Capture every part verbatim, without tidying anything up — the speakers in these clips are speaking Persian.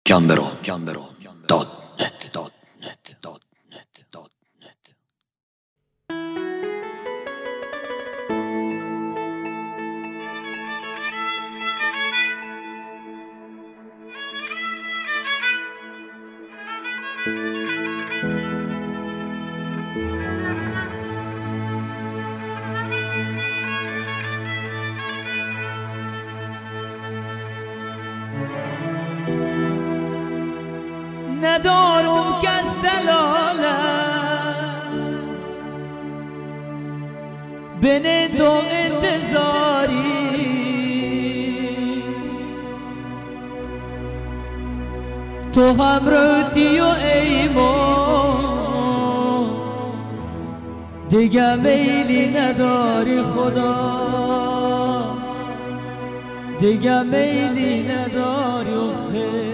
گمبرو دات نت دات نت دات نت دات نت. ندارم کس دلالم بین دو انتظاری، تو هم رودی و ایمان دیگه میلی نداری، خدا دیگه میلی نداری و خیر.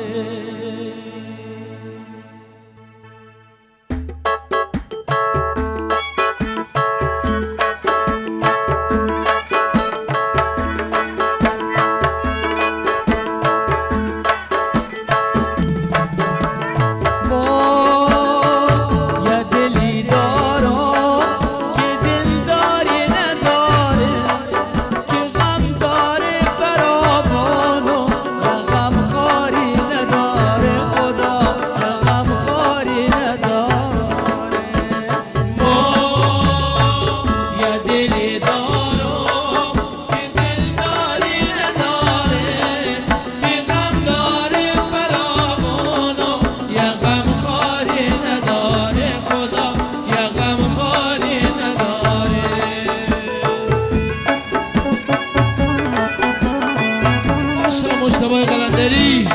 مجتبی قلندری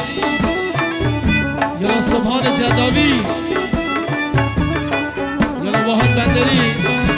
یا سبحان جداوی یا واحد بندری.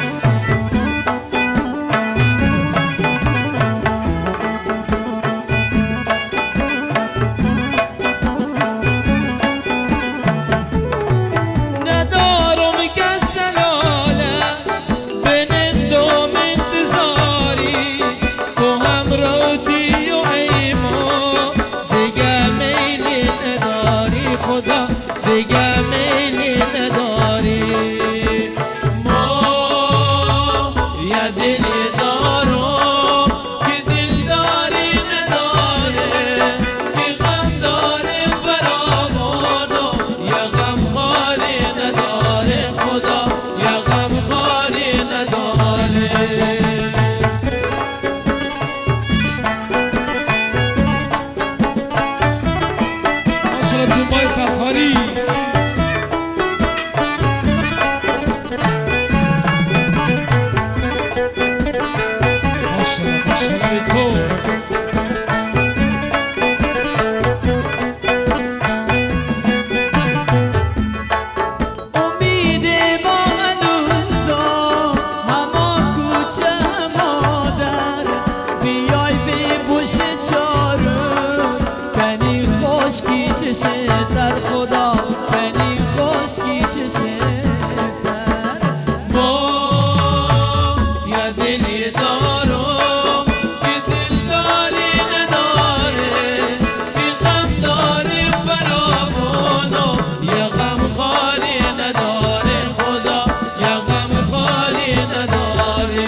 در خدا بنی خوشکی چشه در ما یا دلی دارم که دلداری نداره، که غم داره فراوانو یا غم خالی نداره، خدا یا غم خالی نداره.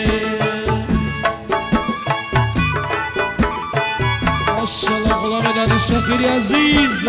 ماشاءالله غلام دادی شخیری عزیز.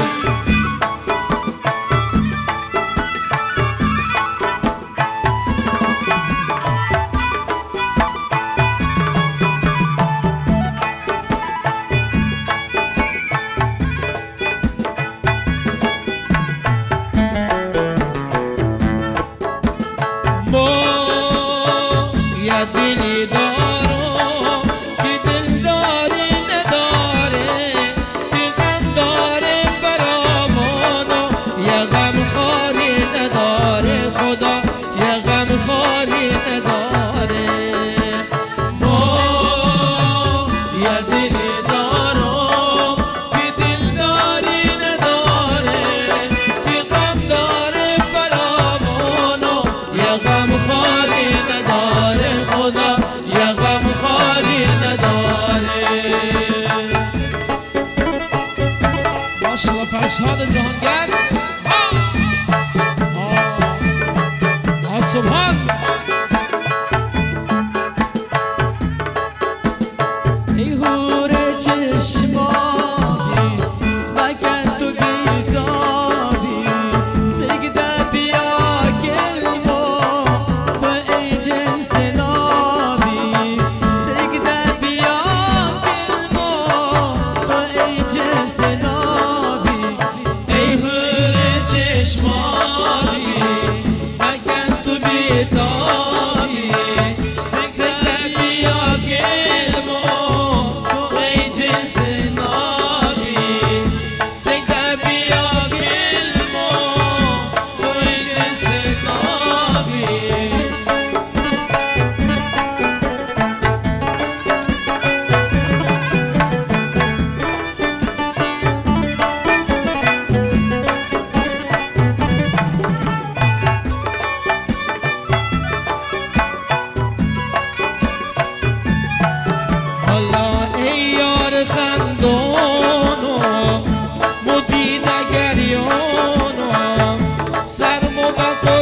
دلی دارم که دلداری نداره، که غم داره فراوان مشهد جهانگر سبحان ای هور چشمانی مکن تو بیداری سگده بیا گلما تو ای جنس نابی سگده بیا گلما تو ای جنس نابی ای هور چشمانی مکن تو بیداری سگده بیا گلما تو ای جنس نابی سگده بیا گلما تو ای جنس نابی حالا ای یار خندانم مدید گریانم سرمو به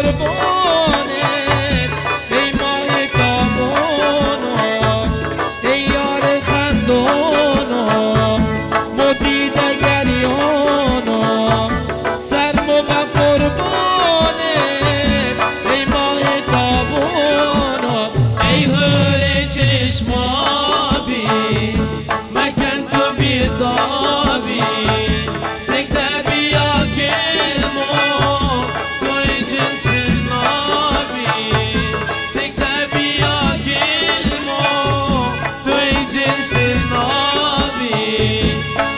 قربانت ای ماه تابانم ای یار خندانم مدید گریانم سرمو به قربانت ای ماه تابانم ای هور چشمابی مکن تو بیتابی سگده بیا کلمو تو ای جنس نابی سگده بیا کلمو تو ای جنس نابی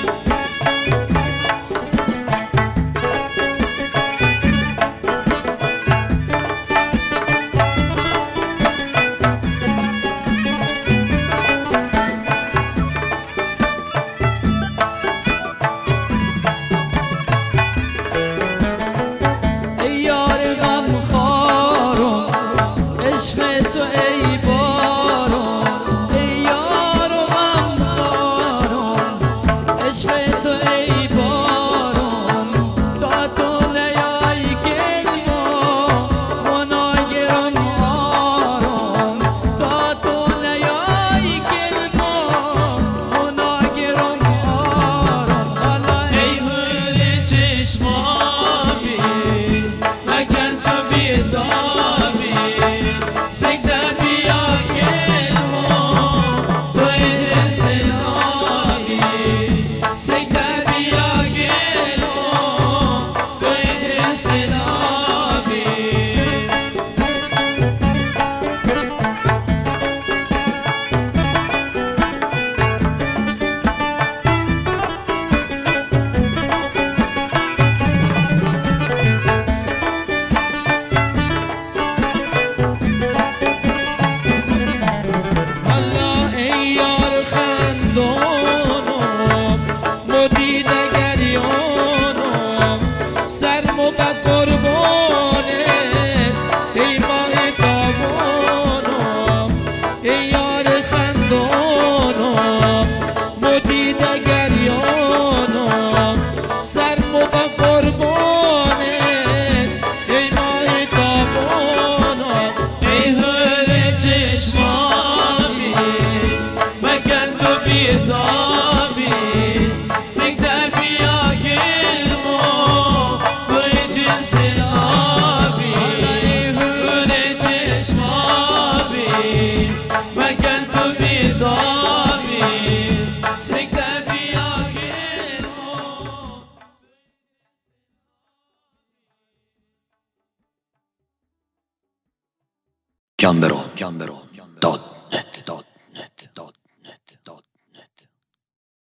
ای یار غمخوارم عشق تو ای بارم ای یار غمخوارم عشق تو ای بارم تا تو نیای گلما مناگرم آرام تا تو نیای گلما مناگرم آرام حالا ای هور چشمابی مکن تو بیتابی سگده بیا کلمو تو ای جنس نابی سگده بیا کلمو تو ای جنس نابی حالا ای یار خندانم مدید گریانم سرمو به قربانت ای ماه تابانم ای یار خندانم مدید گریانم سرمو به قربانت ای ماه تابانم ای هور چشمابی مکن تو بیتابی سگده بیا گلمو تو ای جنس نابی ای هور چشمابی مکن تو بیتابی سگده بیا گلمو Gambero, Gambero, dot net, dot net, dot